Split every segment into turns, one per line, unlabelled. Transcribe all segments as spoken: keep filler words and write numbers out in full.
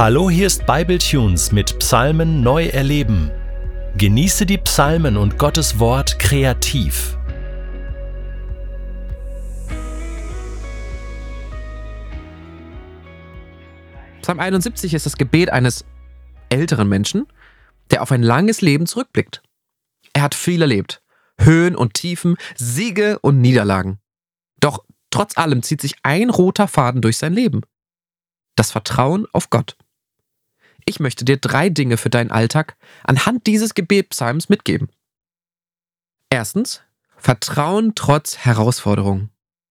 Hallo, hier ist Bibletunes mit Psalmen neu erleben. Genieße die Psalmen und Gottes Wort kreativ.
Psalm einundsiebzig ist das Gebet eines älteren Menschen, der auf ein langes Leben zurückblickt. Er hat viel erlebt. Höhen und Tiefen, Siege und Niederlagen. Doch trotz allem zieht sich ein roter Faden durch sein Leben. Das Vertrauen auf Gott. Ich möchte dir drei Dinge für deinen Alltag anhand dieses Gebetpsalms mitgeben. Erstens, Vertrauen trotz Herausforderungen.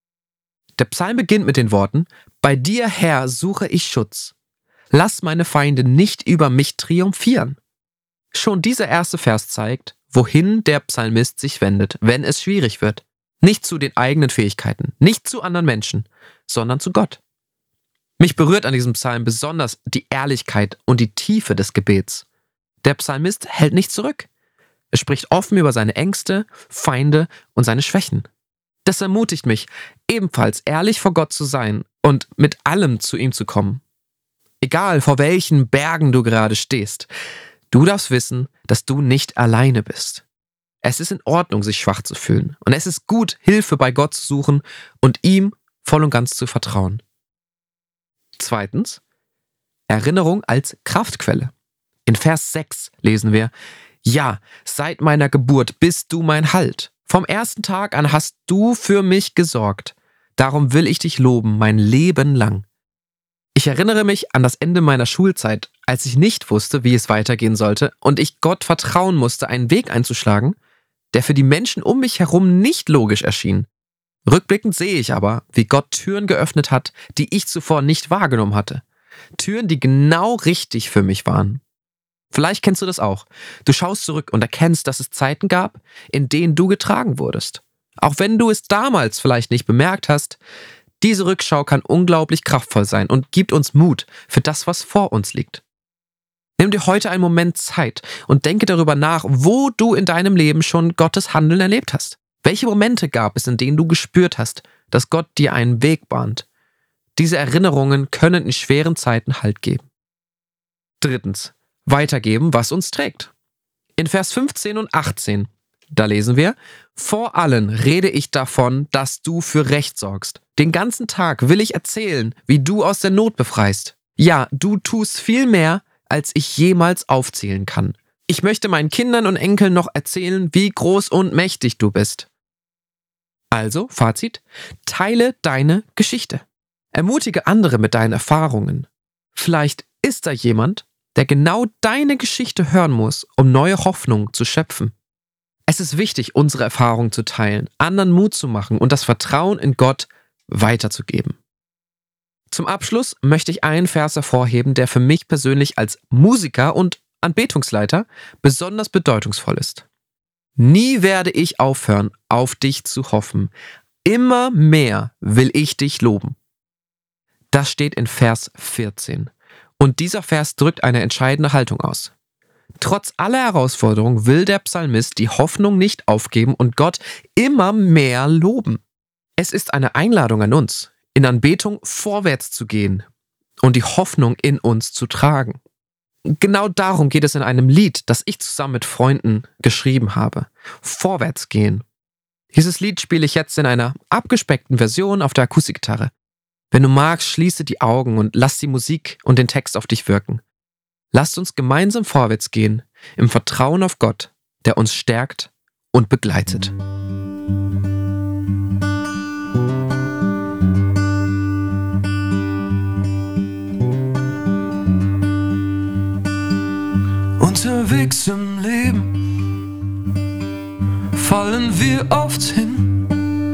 Der Psalm beginnt mit den Worten: Bei dir, Herr, suche ich Schutz. Lass meine Feinde nicht über mich triumphieren. Schon dieser erste Vers zeigt, wohin der Psalmist sich wendet, wenn es schwierig wird. Nicht zu den eigenen Fähigkeiten, nicht zu anderen Menschen, sondern zu Gott. Mich berührt an diesem Psalm besonders die Ehrlichkeit und die Tiefe des Gebets. Der Psalmist hält nicht zurück. Er spricht offen über seine Ängste, Feinde und seine Schwächen. Das ermutigt mich, ebenfalls ehrlich vor Gott zu sein und mit allem zu ihm zu kommen. Egal, vor welchen Bergen du gerade stehst, du darfst wissen, dass du nicht alleine bist. Es ist in Ordnung, sich schwach zu fühlen. Und es ist gut, Hilfe bei Gott zu suchen und ihm voll und ganz zu vertrauen. Zweitens, Erinnerung als Kraftquelle. In Vers sechs lesen wir: Ja, seit meiner Geburt bist du mein Halt. Vom ersten Tag an hast du für mich gesorgt. Darum will ich dich loben, mein Leben lang. Ich erinnere mich an das Ende meiner Schulzeit, als ich nicht wusste, wie es weitergehen sollte und ich Gott vertrauen musste, einen Weg einzuschlagen, der für die Menschen um mich herum nicht logisch erschien. Rückblickend sehe ich aber, wie Gott Türen geöffnet hat, die ich zuvor nicht wahrgenommen hatte. Türen, die genau richtig für mich waren. Vielleicht kennst du das auch. Du schaust zurück und erkennst, dass es Zeiten gab, in denen du getragen wurdest. Auch wenn du es damals vielleicht nicht bemerkt hast, diese Rückschau kann unglaublich kraftvoll sein und gibt uns Mut für das, was vor uns liegt. Nimm dir heute einen Moment Zeit und denke darüber nach, wo du in deinem Leben schon Gottes Handeln erlebt hast. Welche Momente gab es, in denen du gespürt hast, dass Gott dir einen Weg bahnt? Diese Erinnerungen können in schweren Zeiten Halt geben. Drittens, weitergeben, was uns trägt. In Vers fünfzehn und achtzehn, da lesen wir: Vor allen rede ich davon, dass du für Recht sorgst. Den ganzen Tag will ich erzählen, wie du aus der Not befreist. Ja, du tust viel mehr, als ich jemals aufzählen kann. Ich möchte meinen Kindern und Enkeln noch erzählen, wie groß und mächtig du bist. Also, Fazit: Teile deine Geschichte. Ermutige andere mit deinen Erfahrungen. Vielleicht ist da jemand, der genau deine Geschichte hören muss, um neue Hoffnung zu schöpfen. Es ist wichtig, unsere Erfahrungen zu teilen, anderen Mut zu machen und das Vertrauen in Gott weiterzugeben. Zum Abschluss möchte ich einen Vers hervorheben, der für mich persönlich als Musiker und Anbetungsleiter besonders bedeutungsvoll ist. Nie werde ich aufhören, auf dich zu hoffen. Immer mehr will ich dich loben. Das steht in Vers vierzehn. Und dieser Vers drückt eine entscheidende Haltung aus. Trotz aller Herausforderungen will der Psalmist die Hoffnung nicht aufgeben und Gott immer mehr loben. Es ist eine Einladung an uns, in Anbetung vorwärts zu gehen und die Hoffnung in uns zu tragen. Genau darum geht es in einem Lied, das ich zusammen mit Freunden geschrieben habe. Vorwärts gehen. Dieses Lied spiele ich jetzt in einer abgespeckten Version auf der Akustikgitarre. Wenn du magst, schließe die Augen und lass die Musik und den Text auf dich wirken. Lasst uns gemeinsam vorwärts gehen, im Vertrauen auf Gott, der uns stärkt und begleitet.
Unterwegs im Leben fallen wir oft hin.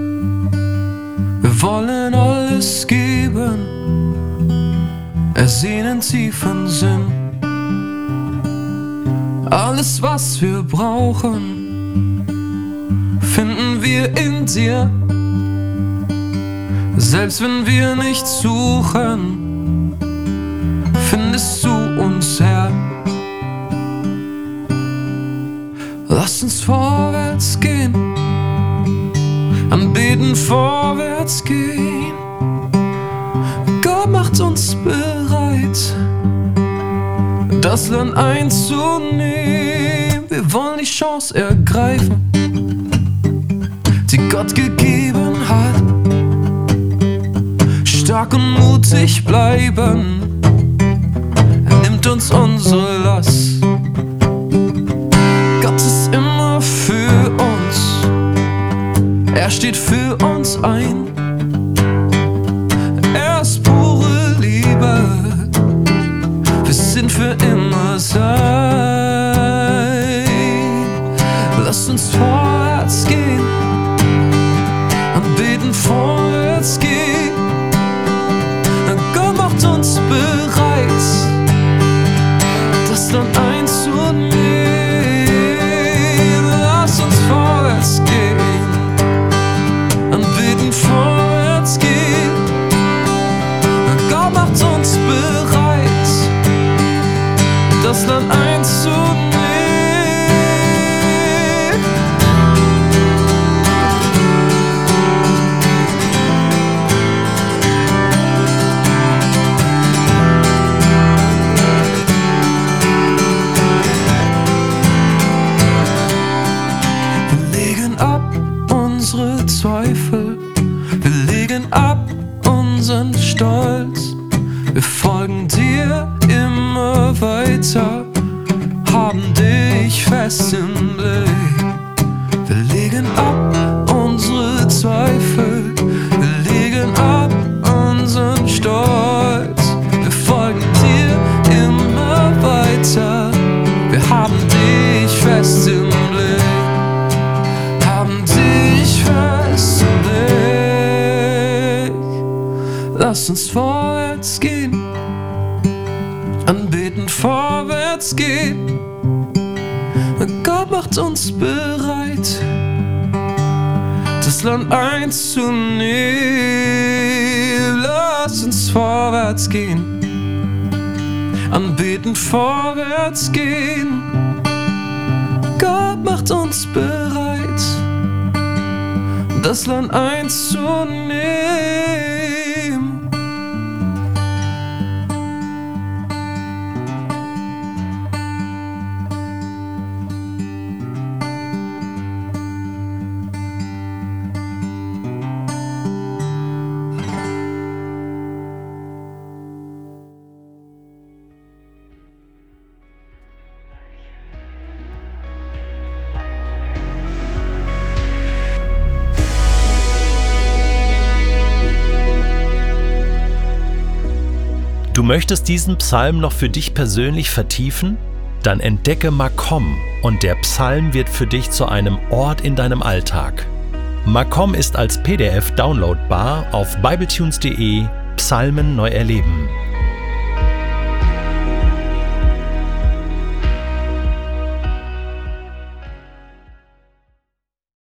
Wir wollen alles geben, ersehnen tiefen Sinn. Alles, was wir brauchen, finden wir in dir. Selbst wenn wir nicht suchen, findest du uns, Herr. Lass uns vorwärts gehen, anbeten, vorwärts gehen. Gott macht uns bereit, das Land einzunehmen. Wir wollen die Chance ergreifen, die Gott gegeben hat. Stark und mutig bleiben, er nimmt uns unsere Last. Gott ist immer für uns, er steht für uns ein. Er ist pure Liebe, wir sind für immer sein. Lasst uns vorwärts gehen, anbeten vorwärts gehen. Gott macht uns bereit, das Land einzunehmen. Lass uns vorwärts gehen, anbeten vorwärts gehen. Gott macht uns bereit, das Land einzunehmen. Unsere Zweifel, wir legen ab unseren Stolz, wir folgen dir immer weiter, haben dich fest im Blick. Wir legen ab unsere Zweifel, wir legen ab unseren Stolz, wir folgen dir immer weiter, wir haben dich fest im Blick. Lass uns vorwärts gehen, anbeten vorwärts gehen. Gott macht uns bereit, das Land einzunehmen. Lass uns vorwärts gehen, anbeten vorwärts gehen. Gott macht uns bereit, das Land einzunehmen.
Du möchtest diesen Psalm noch für dich persönlich vertiefen? Dann entdecke Makom und der Psalm wird für dich zu einem Ort in deinem Alltag. Makom ist als P D F downloadbar auf bibletunes punkt de Psalmen neu erleben.